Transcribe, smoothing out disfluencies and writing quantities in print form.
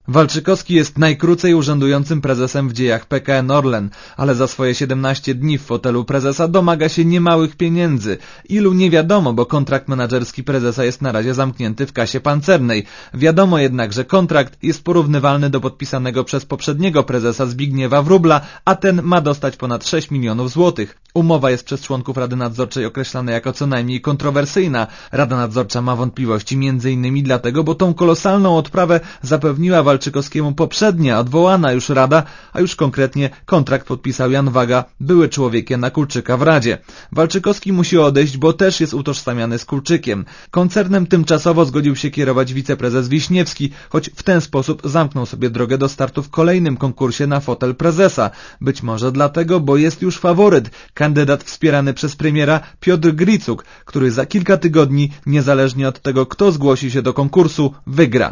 Walczykowski jest najkrócej urzędującym prezesem w dziejach PKN Orlen, ale za swoje 17 dni w fotelu prezesa domaga się niemałych pieniędzy. Ilu nie wiadomo, bo kontrakt menadżerski prezesa jest na razie zamknięty w kasie pancernej. Wiadomo jednak, że kontrakt jest porównywalny do podpisanego przez poprzedniego prezesa Zbigniewa Wróbla, a ten ma dostać ponad 6 milionów złotych. Umowa jest przez członków Rady Nadzorczej określana jako co najmniej kontrowersyjna. Rada Nadzorcza ma wątpliwości m.in. dlatego, bo tą kolosalną odprawę zapewniła Walczykowskiemu poprzednia, odwołana już Rada, a już konkretnie kontrakt podpisał Jan Waga, były człowiek Jana Kulczyka w Radzie. Walczykowski musi odejść, bo też jest utożsamiany z Kulczykiem. Koncernem tymczasowo zgodził się kierować wiceprezes Wiśniewski, choć w ten sposób zamknął sobie drogę do startu w kolejnym konkursie na fotel prezesa. Być może dlatego, bo jest już faworyt, kandydat wspierany przez premiera Piotr Gricuk, który za kilka tygodni, niezależnie od tego, kto zgłosi się do konkursu, wygra.